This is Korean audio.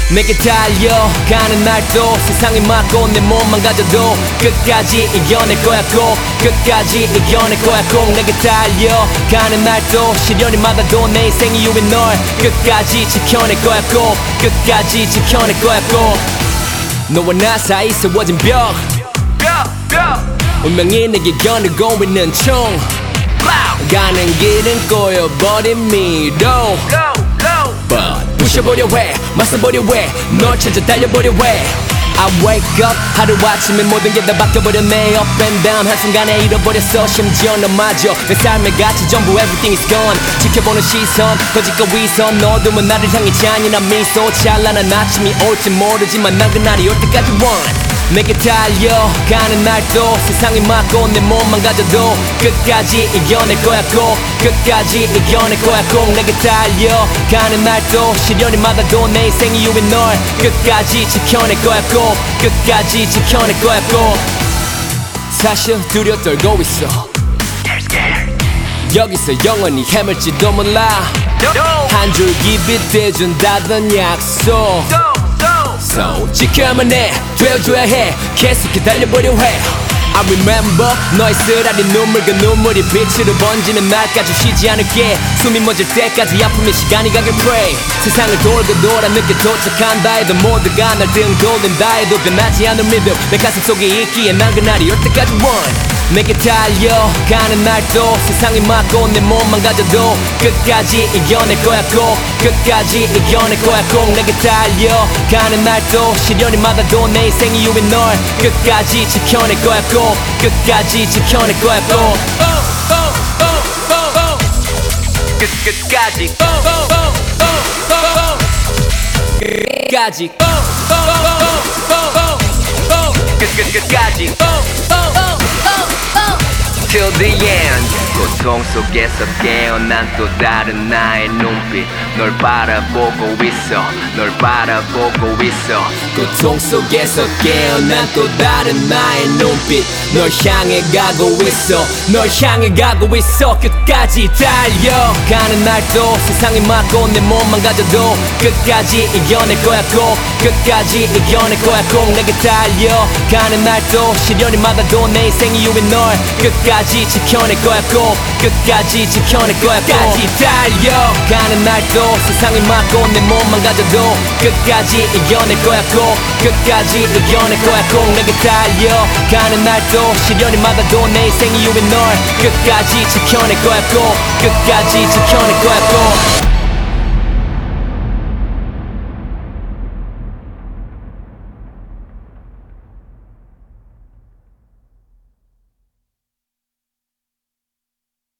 내게 달려가는 날도 세상이 막고 내 몸만 가져도 끝까지 이겨낼 거야 꼭 끝까지 이겨낼 거야 꼭 내게 달려가는 날도 시련이 많아도 내 인생 이후에 널 끝까지 지켜낼 거야 꼭 끝까지 지켜낼 거야 꼭 너와 나 사이 세워진 벽 운명이 내게 겨누고 있는 총 가는 길은 꼬여버린 미로 부셔보려 해 맞서보려 해널 찾아 달려보려 해 I wake up 하루아침에 모든 게 다 바뀌어버렸네 Up and down 한순간에 잃어버렸어 심지어 너마저 내 삶의 가치 전부 everything is gone 지켜보는 시선 거짓과 위선 어둠은 나를 향해 잔인한 미소 찬란한 아침이 올지 모르지만 난 그날이 올 때까지 want 내게 달려가는 날도 세상이 막고 내 몸만 가져도 끝까지 이겨낼 거야 꼭 끝까지 이겨낼 거야 꼭 내게 달려가는 날도 시련이 많아도 내 인생 이후에 널 끝까지 지켜낼 거야 꼭 끝까지 지켜낼 거야 꼭 사실 두려 떨고 있어 여기서 영원히 헤맬지도 몰라 한 줄기 빛대준다던 약속 So 지켜야만 해 되어줘야 해 계속해 달려보려 해 I remember 너의 쓰라린 눈물 그 눈물이 빛으로 번지는 날까지 쉬지 않을게 숨이 멎을 때까지 아픔의 시간이 가길 pray 세상을 돌고 돌아 늦게 도착한다 해도 모두가 날 등 돌린다 해도 변하지 않는 믿음 내 가슴 속에 있기에 난 그날이 올 때까지 want 내게 달려가는 날도 세상이 막고 내 몸만 가져도 끝까지 이겨낼 거야 꼭 끝까지 이겨낼 거야 꼭 내게 달려가는 날도 시련이 많아도 내 인생 이후에 널 끝까지 지켜낼 거야 꼭 끝까지 지켜낼 거야 꼭 끝까지 끝까지 끝까지 Till the end 고통 속에서 깨어난 또 다른 나의 눈빛 널 바라보고 있어 널 바라보고 있어 고통 속에서 깨어난 또 다른 나의 눈빛 널 향해 가고 있어 널 향해 가고 있어 끝까지 달려가는 날도 세상이 막고 내 몸만 가져도 끝까지 이겨낼 거야 꼭 끝까지 이겨낼 거야 꼭 내게 달려가는 날도 시련이 많아도 내 인생 이후에 널 끝까지 지켜낼 거야 꼭 끝까지 지켜낼 거야 끝까지 달려가는 날도 세상이 막고 내 몸만 가져도 끝까지 이겨낼 거야 꼭 끝까지 이겨낼 거야 꼭 내게 달려가는 날도 시련이 많아도 내 인생 이후에 널 끝까지 지켜낼 거야 꼭 끝까지 지켜낼 거야 꼭